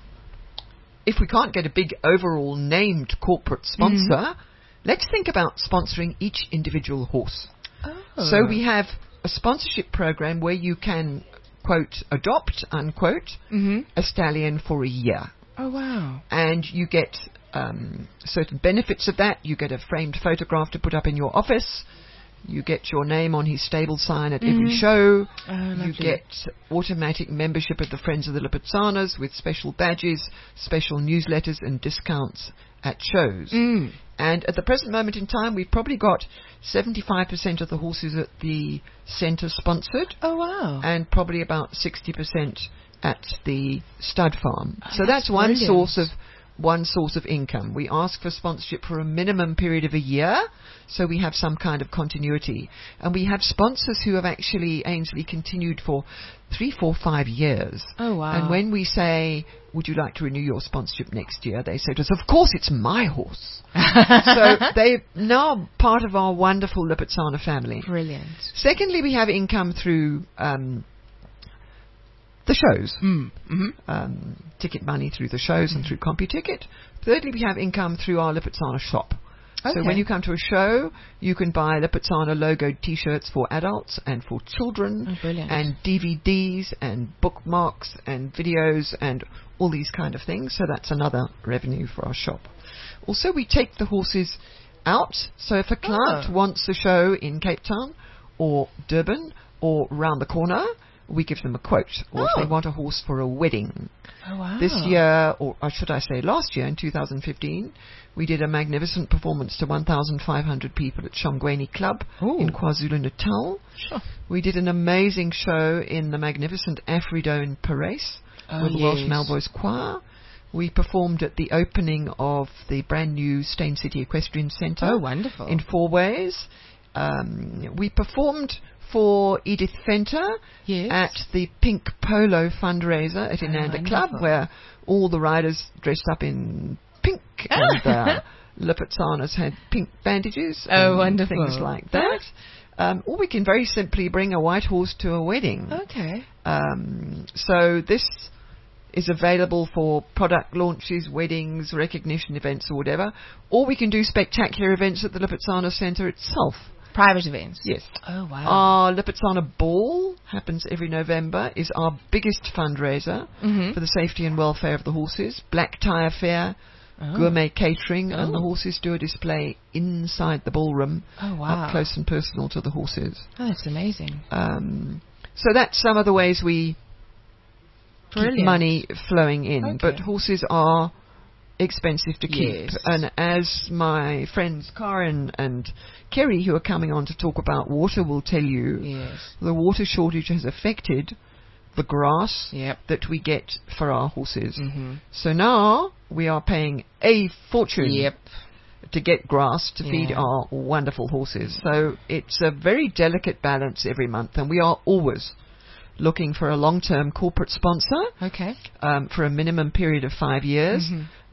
D: if we can't get a big overall named corporate sponsor,
B: Mm-hmm.
D: let's think about sponsoring each individual horse.
B: Oh.
D: So we have a sponsorship program where you can, quote, adopt, unquote,
B: Mm-hmm.
D: a stallion for a year.
B: Oh, wow.
D: And you get um, certain benefits of that. You get a framed photograph to put up in your office. You get your name on his stable sign at every
B: Mhm.
D: show.
B: Oh,
D: You
B: lovely.
D: get automatic membership of the Friends of the Lipizzanas with special badges, special newsletters and discounts at shows.
B: Mm.
D: And at the present moment in time, we've probably got seventy-five percent of the horses at the centre sponsored,
B: Oh, wow.
D: and probably about sixty percent at the stud farm.
B: Oh,
D: so
B: that's
D: that's one
B: brilliant.
D: source of one source of income. We ask for sponsorship for a minimum period of a year, so we have some kind of continuity. And we have sponsors who have actually, Ainsley, continued for three, four, five years.
B: Oh, wow.
D: And when we say, would you like to renew your sponsorship next year, they say to us, of course, it's my horse. So they're now part of our wonderful Lipizzaner family.
B: Brilliant.
D: Secondly, we have income through um, the shows.
B: Mm. Mm-hmm.
D: Um, ticket money through the shows and through CompuTicket. Thirdly, we have income through our Lipizzaner shop.
B: Okay.
D: So when you come to a show, you can buy Lipizzaner logoed T-shirts for adults and for children,
B: Oh, brilliant.
D: and D V Ds and bookmarks and videos and all these kind of things. So that's another revenue for our shop. Also, we take the horses out. So if a client
B: Oh.
D: wants a show in Cape Town or Durban or round the corner, we give them a quote. Or if
B: Oh.
D: they want a horse for a wedding.
B: Oh, wow.
D: This year, or should I say last year, in two thousand fifteen, we did a magnificent performance to one thousand five hundred people at Shongweni Club
B: Ooh.
D: in KwaZulu-Natal.
B: Sure.
D: We did an amazing show in the magnificent Afrido in Parys
B: Oh,
D: with the Welsh
B: yes.
D: Malvoi's Choir. We performed at the opening of the brand new Stain City Equestrian Centre
B: Oh, wonderful.
D: in Four Ways. Um, we performed for Edith Fenter
B: Yes.
D: at the Pink Polo fundraiser at
B: Oh,
D: Inanda Club,
B: wonderful.
D: where all the riders dressed up in pink and uh, Lipizzanas had pink bandages
B: Oh,
D: and
B: wonderful.
D: things like that. Um, or we can very simply bring a white horse to a wedding.
B: Okay.
D: Um, so this is available for product launches, weddings, recognition events or whatever. Or we can do spectacular events at the Lipizzana Centre itself.
B: Private events.
D: Yes.
B: Oh, wow.
D: Our Lipizzana Ball happens every November, is our biggest fundraiser
B: Mhm.
D: for the safety and welfare of the horses. Black tie affair,
B: Oh.
D: gourmet catering, and the
B: Oh.
D: horses do a display inside the ballroom,
B: Oh, wow.
D: up close and personal to the horses.
B: Oh, that's amazing.
D: Um, so that's some of the ways we keep
B: Brilliant.
D: money flowing in.
B: Okay.
D: But horses are expensive to keep.
B: Yes.
D: And as my friends Karen and Kerry, who are coming on to talk about water, will tell you,
B: Yes.
D: the water shortage has affected the grass
B: Yep.
D: that we get for our horses.
B: Mm-hmm.
D: So now we are paying a fortune
B: Yep.
D: to get grass to feed
B: Yeah.
D: our wonderful horses. So it's a very delicate balance every month, and we are always looking for a long-term corporate sponsor
B: Okay.
D: um, for a minimum period of five years.
B: Mhm.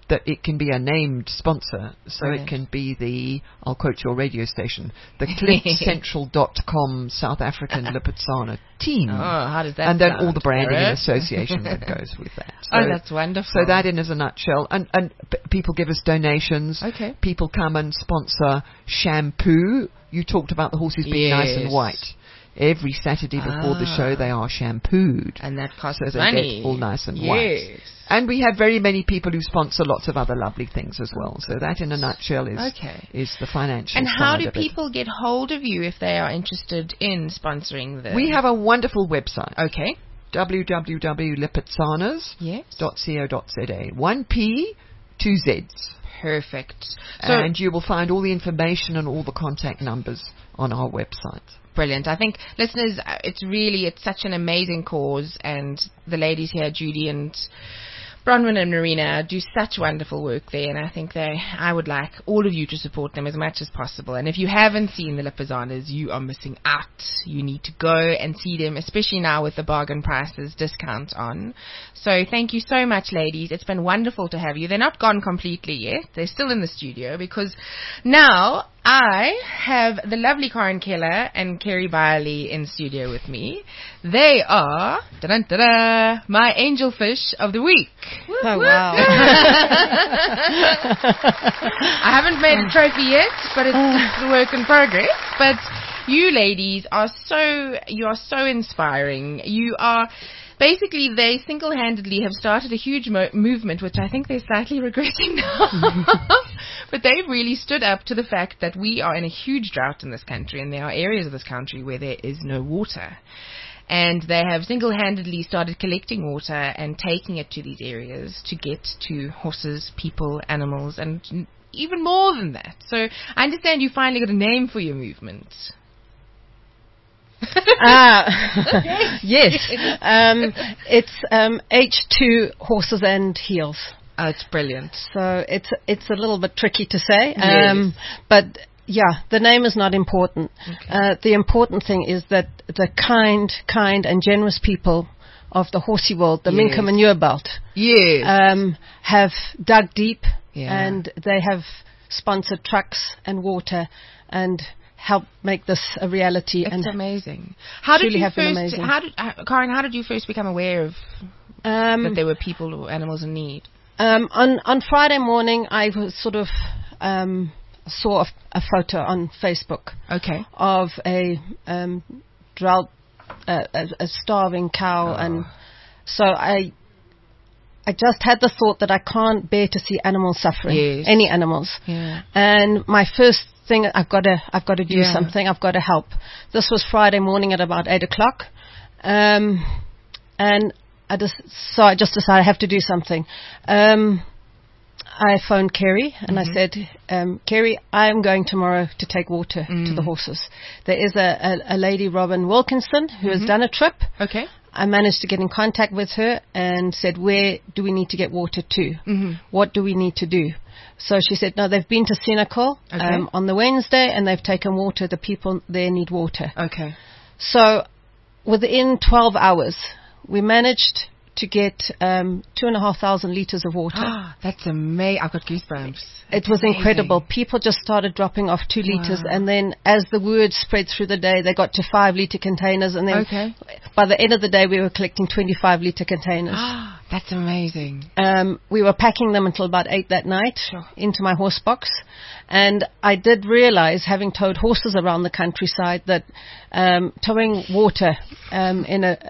D: that it can be a named sponsor. So
B: Brilliant.
D: it can be the, I'll quote your radio station, the cliff central dot com South African Lipizzana team.
B: Oh, how does that
D: And then
B: sound,
D: all the branding and
B: Sarah?
D: association that goes with that.
B: Oh, that's wonderful.
D: So that in as a nutshell. And, and p- people give us donations.
B: Okay.
D: People come and sponsor shampoo. You talked about the horses being nice
B: Yes.
D: and white. Every Saturday before the
B: Ah.
D: show, they are shampooed.
B: And that costs
D: So they
B: money.
D: get all nice and
B: yes.
D: white. And we have very many people who sponsor lots of other lovely things as well. So that, in a nutshell, is
B: Okay.
D: is the financial
B: And how
D: side
B: do
D: of it.
B: people get hold of you if they are interested in sponsoring the...
D: We have a wonderful website.
B: Okay.
D: w w w dot lipizzanas dot co dot z a.
B: Yes.
D: One P, two Zs.
B: Perfect. So,
D: And you will find all the information and all the contact numbers on our website.
B: brilliant. I think, listeners, uh, it's really, it's such an amazing cause, and the ladies here, Judy and Bronwyn and Marina, do such wonderful work there, and I think they, I would like all of you to support them as much as possible. And if you haven't seen the Lipizzanas, you are missing out. You need to go and see them, especially now with the bargain prices discount on. So thank you so much, ladies. It's been wonderful to have you. They're not gone completely yet. They're still in the studio, because now I have the lovely Karen Keller and Kerry Biley in studio with me. They are da da da my angel fish of the week.
G: Oh, wow.
B: I haven't made a trophy yet, but it's, it's a work in progress. But you ladies are so, you are so inspiring. You are, basically, they single-handedly have started a huge mo- movement, which I think they're slightly regretting now. But they've really stood up to the fact that we are in a huge drought in this country, and there are areas of this country where there is no water. And they have single-handedly started collecting water and taking it to these areas to get to horses, people, animals, and n- even more than that. So I understand you finally got a name for your movement.
G: Ah, yes. Um, it's um, H two Horses and Heels.
B: Oh, it's brilliant.
G: So it's it's a little bit tricky to say, um, but yeah, the name is not important.
B: Okay.
G: Uh, the important thing is that the kind, kind and generous people of the horsey world, the
B: Yes.
G: Minka Manure Belt,
B: Yes.
G: um, have dug deep
B: Yeah.
G: and they have sponsored trucks and water and helped make this a reality.
B: It's
G: and
B: amazing. How did
G: truly
B: you
G: have been
B: first,
G: amazing.
B: how did, uh, Karen, how did you first become aware of
G: um,
B: that there were people or animals in need?
G: Um, on on Friday morning, I was sort of um, saw a, a photo on Facebook
B: Okay.
G: of a um, drought, uh, a, a starving cow,
B: Oh.
G: and so I I just had the thought that I can't bear to see animals suffering,
B: Yes.
G: any animals.
B: Yeah.
G: And my first thing, I've got to I've got to do
B: Yeah.
G: something. I've got to help. This was Friday morning at about eight o'clock, um, and I just so I just decided I have to do something. Um, I phoned Kerry and
B: Mm-hmm.
G: I said, um, Kerry, I am going tomorrow to take water to
B: Mm.
G: the horses. There is a, a, a lady, Robin Wilkinson, who
B: Mm-hmm.
G: has done a trip.
B: Okay.
G: I managed to get in contact with her and said, where do we need to get water to?
B: Mm-hmm.
G: What do we need to do? So she said, no, they've been to Senekal
B: Okay.
G: um, on the Wednesday and they've taken water. The people there need water.
B: Okay.
G: So within twelve hours, we managed to get um, two and a half thousand liters of water.
B: Ah, that's amazing. I've got goosebumps.
G: It was
B: Amazing.
G: incredible. People just started dropping off two liters,
B: Wow.
G: and then as the word spread through the day, they got to five liter containers, and then
B: Okay.
G: by the end of the day, we were collecting twenty-five liter containers.
B: Ah, that's amazing.
G: Um, we were packing them until about eight that night
B: Sure.
G: into my horse box. And I did realize, having towed horses around the countryside, that um, towing water um, in a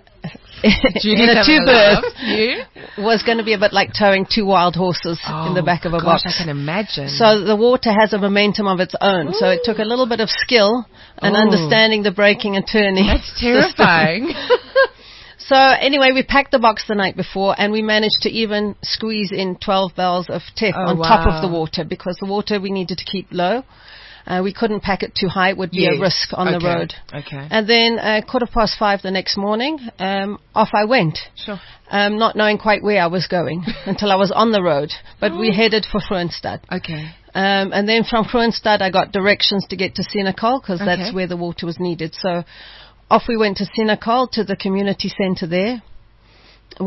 G: in a two berth
B: You?
G: was going to be a bit like towing two wild horses in the back of a
B: Oh, gosh,
G: box.
B: I can imagine.
G: So the water has a momentum of its own. So it took a little bit of skill and
B: Ooh.
G: understanding the braking and turning.
B: That's terrifying.
G: So anyway, we packed the box the night before, and we managed to even squeeze in twelve barrels of Tef
B: Oh,
G: on top
B: wow.
G: of the water, because the water we needed to keep low. Uh, we couldn't pack it too high; it would be
B: Yes.
G: a risk on the
B: Okay.
G: road.
B: Okay.
G: And then uh, quarter past five the next morning, um, off I went,
B: Sure.
G: um, not knowing quite where I was going until I was on the road. But we headed for Kroonstad.
B: Okay.
G: Um, and then from Kroonstad, I got directions to get to Senekal, because
B: Okay.
G: that's where the water was needed. So off we went to Senekal, to the community centre there, where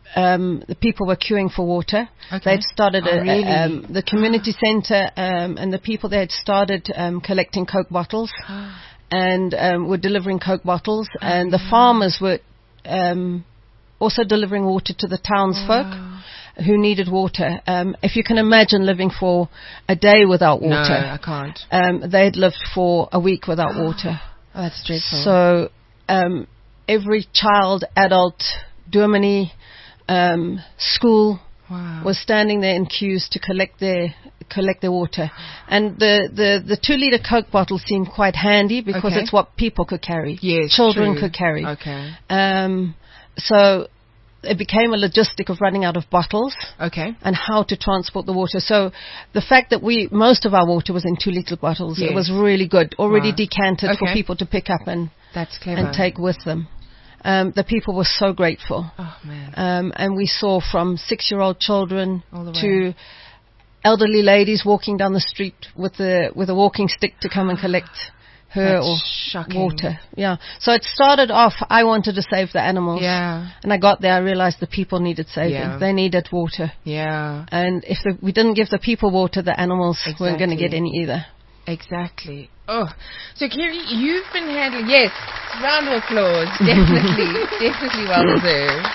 G: um, the people were queuing for water.
B: Okay.
G: They'd started
B: Oh,
G: a,
B: really?
G: a, um, the community centre, um, and the people there had started um, collecting Coke bottles and um, were delivering Coke bottles, and the farmers were um, also delivering water to the townsfolk who needed water. Um, if you can imagine living for a day without
B: No,
G: water,
B: I can't.
G: um, they'd lived for a week without water.
B: Oh, that's dreadful.
G: So um, every child, adult, dominee, um, school
B: wow.
G: was standing there in queues to collect their collect their water, and the, the, the two liter Coke bottle seemed quite handy because
B: Okay.
G: it's what people could carry,
B: Yes,
G: children
B: true.
G: could carry.
B: Okay.
G: Um, so it became a logistic of running out of bottles
B: Okay.
G: and how to transport the water. So the fact that we most of our water was in two liter bottles,
B: Yes.
G: it was really good, already
B: Wow.
G: decanted for
B: Okay.
G: people to pick up and
B: That's clever.
G: and take with them. Um, the people were so grateful.
B: Oh man.
G: Um, and we saw from six-year-old children
B: All the way.
G: to elderly ladies walking down the street with a with a walking stick to come and collect her
B: That's
G: or
B: shocking.
G: water. Yeah. So it started off, I wanted to save the animals.
B: Yeah.
G: And I got there, I realized the people needed saving.
B: Yeah.
G: They needed water.
B: Yeah.
G: And if the, we didn't give the people water, the animals weren't going to
B: Exactly.
G: get any either.
B: Exactly. Oh, so Kerry, you've been handling. Yes, round of applause. Definitely, definitely well deserved.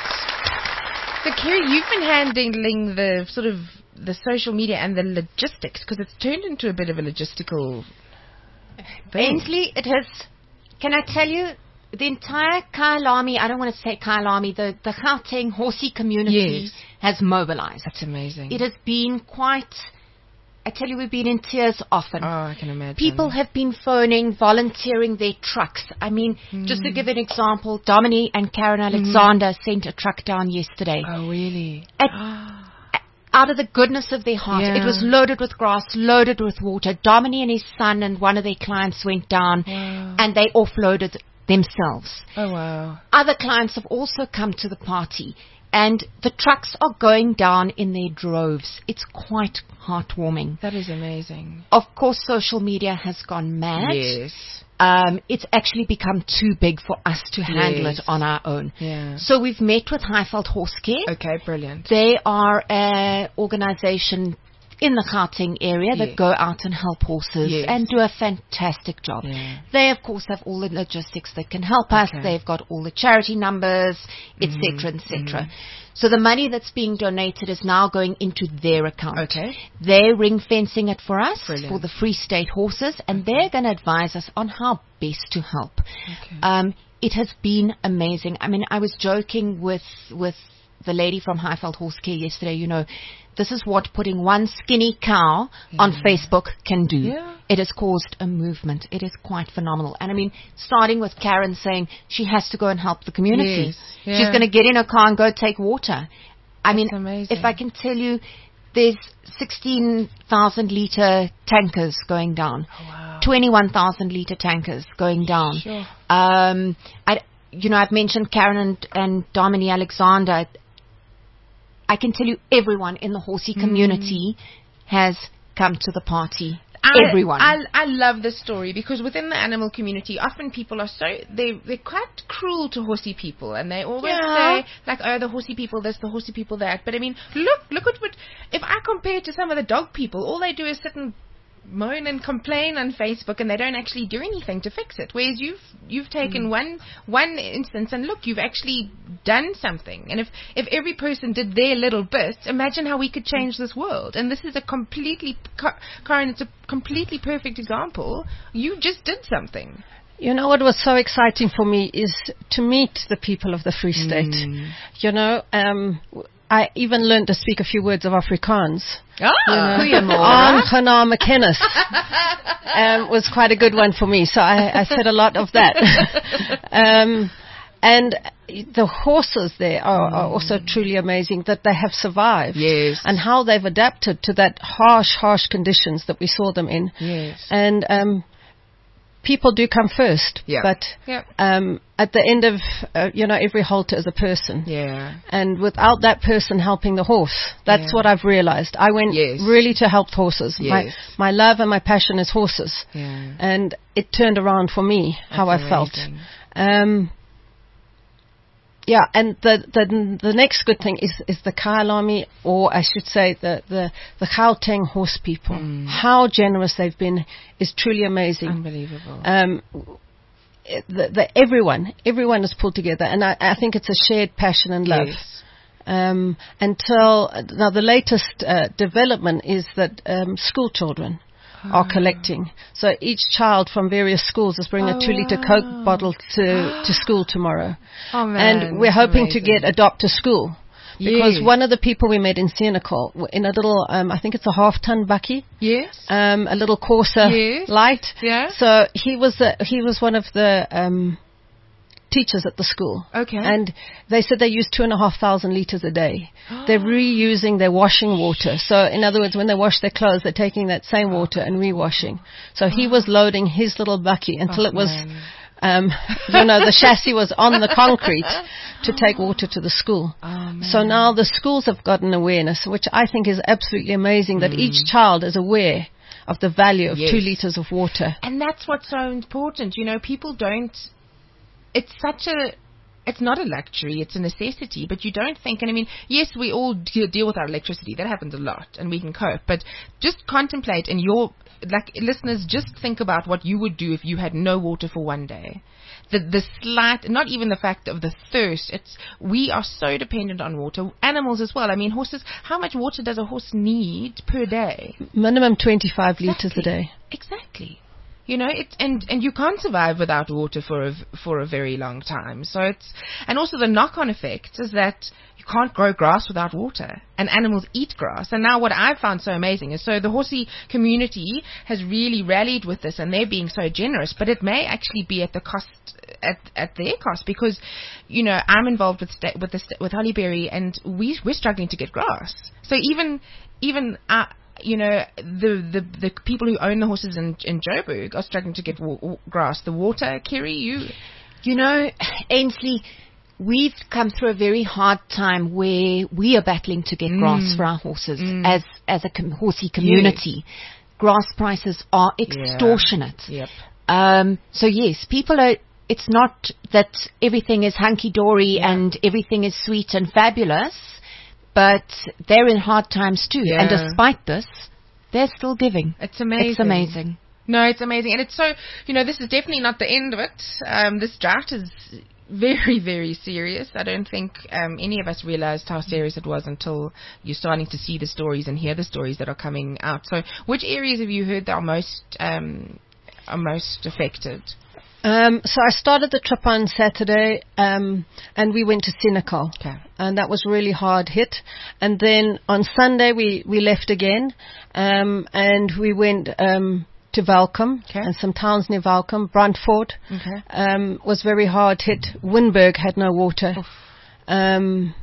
B: So Kerry, you've been handling the sort of the social media and the logistics because it's turned into a bit of a logistical thing.
H: Ainsley, it has, can I tell you, the entire Kailami, I don't want to say Kailami, the, the Gauteng horsey community
B: Yes.
H: has mobilized.
B: That's amazing.
H: It has been quite, I tell you, we've been in tears often.
B: Oh, I can imagine.
H: People have been phoning, volunteering their trucks. I mean, just to give an example, Dominique and Karen Alexander sent a truck down yesterday.
B: Oh, really?
H: At- out of the goodness of their heart.
B: Yeah.
H: It was loaded with grass, loaded with water. Dominique and his son and one of their clients went down
B: Wow.
H: and they offloaded themselves.
B: Oh, wow.
H: Other clients have also come to the party and the trucks are going down in their droves. It's quite heartwarming.
B: That is amazing.
H: Of course, social media has gone mad.
B: Yes.
H: Um, it's actually become too big for us to handle
B: Yes.
H: it on our own.
B: Yeah.
H: So we've met with Highveld Horse Care.
B: Okay, brilliant.
H: They are an organization in the Gauteng area that
B: Yes.
H: go out and help horses
B: Yes.
H: and do a fantastic job.
B: Yeah.
H: They, of course, have all the logistics that can help us.
B: Okay.
H: They've got all the charity numbers, et cetera, et cetera. So the money that's being donated is now going into their account.
B: Okay.
H: They're ring fencing it for us
B: Brilliant.
H: for the Free State horses, and they're going to advise us on how best to help.
B: Okay.
H: Um, it has been amazing. I mean, I was joking with with the lady from Highveld Horse Care yesterday. You know, this is what putting one skinny cow on Facebook can do.
B: Yeah.
H: It has caused a movement. It is quite phenomenal. And I mean, starting with Karen saying she has to go and help the community.
B: Yes.
H: She's
B: Yeah.
H: going to get in a car and go take water. I mean,
B: amazing.
H: if I can tell you, there's sixteen thousand litre tankers going down.
B: Oh, wow.
H: twenty-one thousand litre tankers going down.
B: Sure.
H: Um, I, you know, I've mentioned Karen and, and Dominique Alexander. I can tell you everyone in the horsey community has come to the party.
B: I,
H: everyone.
B: I, I love this story because within the animal community, often people are so they they're quite cruel to horsey people, and they always
H: Yeah.
B: say like, "Oh, the horsey people this, the horsey people that." But I mean, look, look at what if I compare it to some of the dog people, all they do is sit and moan and complain on Facebook, and they don't actually do anything to fix it. Whereas you've you've taken one one instance, and look, you've actually done something. And if if every person did their little bit, imagine how we could change this world. And this is a completely, Karen, it's a completely perfect example. You just did something.
G: You know what was so exciting for me is to meet the people of the Free State. You know, um, w- I even learned to speak a few words of Afrikaans.
B: Ah,
G: Aangenaam McKennis um, was quite a good one for me, so I, I said a lot of that. um, and the horses there are, are also truly amazing that they have survived.
B: Yes.
G: And how they've adapted to that harsh, harsh conditions that we saw them in.
B: Yes.
G: And um, people do come first,
B: Yeah.
G: but
B: Yeah.
G: um, at the end of, uh, you know, every halter is a person.
B: Yeah.
G: And without that person helping the horse, that's
B: Yeah.
G: what I've realized. I went
B: Yes.
G: really to help horses. My,
B: Yes.
G: my love and my passion is horses.
B: Yeah.
G: And it turned around for me, how I
B: That's
G: felt.
B: amazing.
G: Um, yeah, and the, the the next good thing is is the Kyalami, or I should say the the the Gauteng horse people.
B: Mm.
G: How generous they've been is truly amazing.
B: Unbelievable.
G: Um, the, the, everyone, everyone is pulled together, and I, I think it's a shared passion and love.
B: Yes.
G: Um, until now, the latest uh, development is that um, school children are collecting. So each child from various schools is bringing
B: Oh,
G: a two-liter
B: wow.
G: Coke bottle to to school tomorrow,
B: Oh, man,
G: and we're
B: that's
G: hoping to
B: amazing.
G: get Adopt a School. Because
B: Yes.
G: one of the people we met in Senekal, w- in a little, um, I think it's a half-ton bucky,
B: Yes.
G: um, a little Corsa
B: Yes.
G: light.
B: Yeah.
G: So he was the, he was one of the um, teachers at the school.
B: Okay.
G: And they said they use two and a half thousand liters a day. They're reusing their washing water. So in other words, when they wash their clothes, they're taking that same water and rewashing. So he was loading his little bucky until
B: Oh,
G: it was,
B: man.
G: um, you know, the chassis was on the concrete to take water to the school.
B: Oh, man.
G: So now the schools have gotten awareness, which I think is absolutely amazing, that each child is aware of the value of
B: Yes.
G: two liters of water.
B: And that's what's so important. You know, people don't. It's such a. It's not a luxury, it's a necessity, but you don't think, and I mean, yes, we all de- deal with our electricity, that happens a lot, and we can cope, but just contemplate, and your, like, listeners, just think about what you would do if you had no water for one day. The, the slight, not even the fact of the thirst, it's, we are so dependent on water, animals as well. I mean, horses, how much water does a horse need per day?
G: Minimum twenty-five liters a
B: Exactly.
G: day.
B: Exactly. You know, it, and, and you can't survive without water for a, for a very long time. So it's, and also the knock-on effect is that you can't grow grass without water, and animals eat grass. And now what I've found so amazing is, so the horsey community has really rallied with this, and they're being so generous, but it may actually be at the cost, at, at their cost, because, you know, I'm involved with, sta- with the, sta- with Hollyberry, and we, we're struggling to get grass. So even, even, uh, you know, the, the the people who own the horses in, in Joburg are struggling to get wa- wa- grass. The water, Kerry, you...
H: You know, Ainsley, we've come through a very hard time where we are battling to get
B: Mm.
H: grass for our horses
B: Mm.
H: as as a com- horsey community. Grass prices are extortionate.
B: Yep.
H: Um, so yes, people are. It's not that everything is hunky dory
B: Yeah.
H: and everything is sweet and fabulous, but they're in hard times too.
B: Yeah.
H: And despite this, they're still giving.
B: It's amazing.
H: It's amazing.
B: No, it's amazing. And it's so, you know, this is definitely not the end of it. Um, this drought is very, very serious. I don't think um, any of us realized how serious it was until you're starting to see the stories and hear the stories that are coming out. So which areas have you heard that are most, um, are most affected?
G: Um, so I started the trip on Saturday, um, and we went to Senekal.
B: Okay.
G: And that was really hard hit. And then on Sunday we, we left again, um, and we went um, to Valcom
B: Okay.
G: and some towns near Valcom. Brantford
B: Okay.
G: um, was very hard hit. Winburg had no water. Um,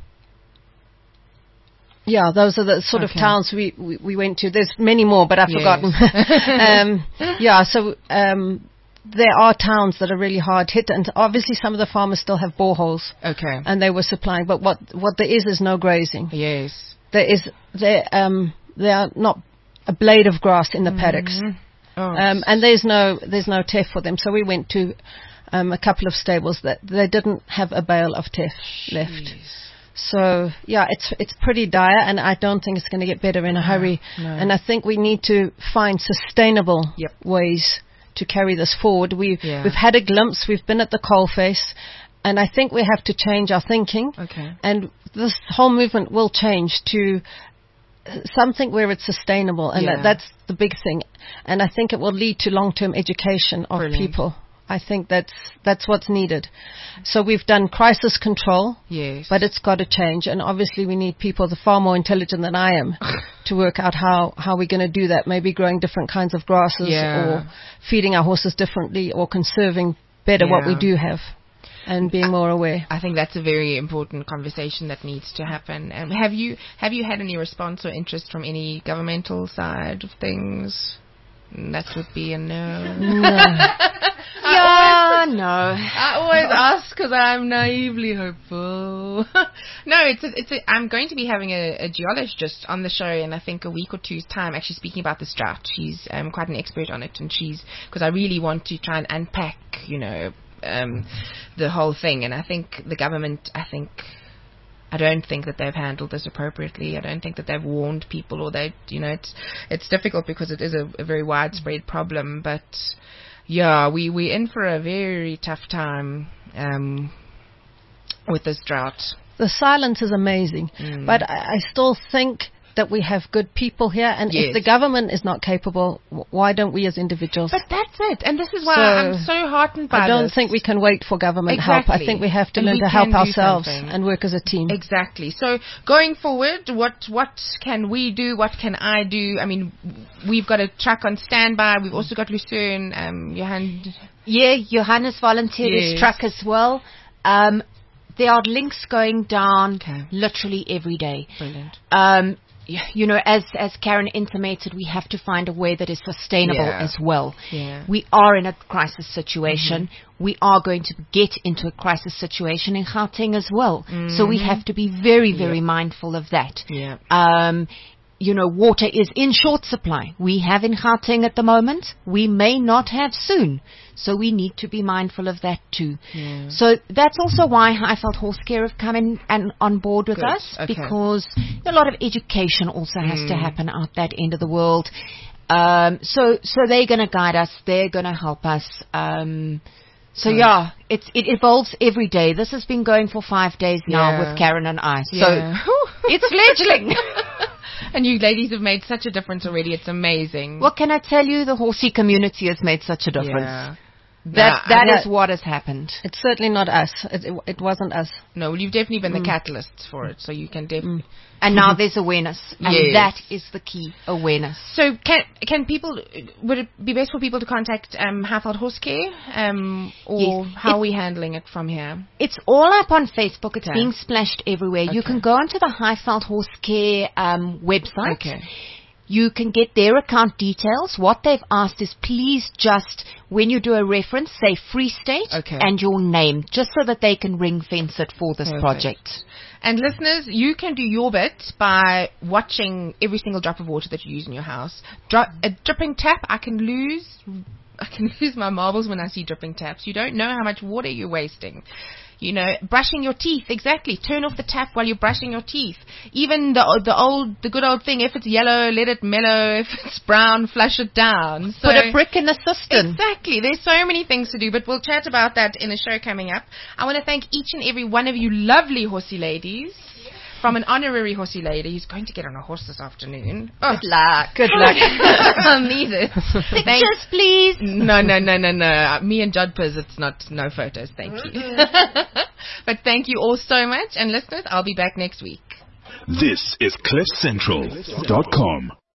G: yeah, those are the sort
B: Okay.
G: of towns we, we, we went to. There's many more, but I've
B: Yes.
G: forgotten. um, yeah, so um, there are towns that are really hard hit, and obviously some of the farmers still have boreholes,
B: Okay.
G: and they were supplying. But what what there is is no grazing.
B: Yes.
G: There is there um there are not a blade of grass in the paddocks,
B: Oh,
G: um, and there's no there's no teff for them. So we went to um, a couple of stables that they didn't have a bale of teff left. So yeah, it's it's pretty dire, and I don't think it's going to get better in a hurry.
B: no.
G: And I think we need to find sustainable
B: Yep.
G: ways to carry this forward. We
B: Yeah.
G: we've had a glimpse. We've been at the coalface, and I think we have to change our thinking.
B: Okay.
G: And this whole movement will change to uh, something where it's sustainable, and
B: Yeah.
G: that, that's the big thing. And I think it will lead to long-term education of
B: Brilliant.
G: people. I think that's that's what's needed. So we've done crisis control,
B: Yes.
G: but it's got to change. And obviously we need people that are far more intelligent than I am to work out how, how we're going to do that. Maybe growing different kinds of grasses,
B: Yeah.
G: or feeding our horses differently, or conserving better what we
B: Yeah.
G: do have, and being more aware.
B: I think that's a very important conversation that needs to happen. Um, have you have you had any response or interest from any governmental side of things? Mm, That would be a no.
H: Yeah, no.
B: I always ask because I'm naively hopeful. No, it's a, it's a, I'm going to be having a, a geologist on the show in I think a week or two's time, actually speaking about this drought. She's um, quite an expert on it, and she's because I really want to try and unpack, you know, um, the whole thing. And I think the government, I think, I don't think that they've handled this appropriately. I don't think that they've warned people, or they, you know, it's it's difficult because it is a, a very widespread problem. But yeah, we we're in for a very tough time um, with this drought.
G: The silence is amazing,
B: Mm.
G: but I, I still think that we have good people here, and
B: Yes.
G: if the government is not capable, w- why don't we as individuals?
B: But that's it, and this is why
G: So,
B: I'm so heartened by
G: I don't
B: this.
G: think we can wait for government help. I
B: Exactly.
G: think we have to
B: And
G: learn
B: we
G: to help
B: can do
G: ourselves
B: something.
G: and work as a team.
B: Exactly. So going forward, what what can we do? What can I do? I mean, we've got a truck on standby. We've also got Lucerne, um, Johan.
H: Yeah, Johannes volunteered
B: Yes.
H: his truck as well. Um, there are links going down
B: Okay.
H: literally every day.
B: Brilliant.
H: Um, y- you know, as as Karen intimated, we have to find a way that is sustainable
B: Yeah.
H: as well.
B: Yeah.
H: We are in a crisis situation. We are going to get into a crisis situation in Gauteng as well. So we have to be very, very mindful of that.
B: Yeah.
H: Um, you know, water is in short supply. We have in Gauteng at the moment. We may not have soon. So we need to be mindful of that too.
B: Yeah.
H: So that's also why Highveld Horse Care have come in and on board with
B: Good.
H: us,
B: Okay.
H: because a lot of education also has to
B: Mm.
H: happen out that end of the world. Um, so, so they're going to guide us. They're going to help us. Um, so
B: Good.
H: yeah, it's, it evolves every day. This has been going for five days now
B: Yeah.
H: with Karen and I. So
B: Yeah.
H: it's fledgling.
B: And you ladies have made such a difference already. It's amazing.
H: What can I tell you? The horsey community has made such a difference.
B: Yeah.
H: That
B: Nah,
H: that
G: I-
H: is what has happened.
G: It's certainly not us. It, it, it wasn't us.
B: No, well, you've definitely been
H: Mm.
B: the catalysts for it. So you can definitely.
H: And now there's awareness, and
B: Yes.
H: that is the key: awareness.
B: So can can people? Would it be best for people to contact um, Highveld Horse Care, um, or
H: Yes.
B: how
H: It-
B: are we handling it from here?
H: It's all up on Facebook. It's
B: Okay.
H: being splashed everywhere. You
B: Okay.
H: can go onto the Highveld Horse Care um, website.
B: Okay.
H: You can get their account details. What they've asked is please just, when you do a reference, say Free State
B: Okay.
H: and your name, just so that they can ring fence it for this
B: Perfect.
H: project.
B: And listeners, you can do your bit by watching every single drop of water that you use in your house. Dro- a dripping tap, I can lose. I can lose my marbles when I see dripping taps. You don't know how much water you're wasting. You know, brushing your teeth, exactly. Turn off the tap while you're brushing your teeth. Even the the old, the good old thing, if it's yellow, let it mellow. If it's brown, flush it down. So
H: Put a brick in the cistern.
B: Exactly. There's so many things to do, but we'll chat about that in a show coming up. I want to thank each and every one of you lovely horsey ladies. From an honorary horsey lady who's going to get on a horse this afternoon. Oh,
H: Good luck.
B: good luck. I'll need it. Thank-
H: Pictures, please.
B: no, no, no, no, no. Me and Jodpers, it's not, no photos, thank you. But thank you all so much. And listeners, I'll be back next week.
A: This is cliff central dot com.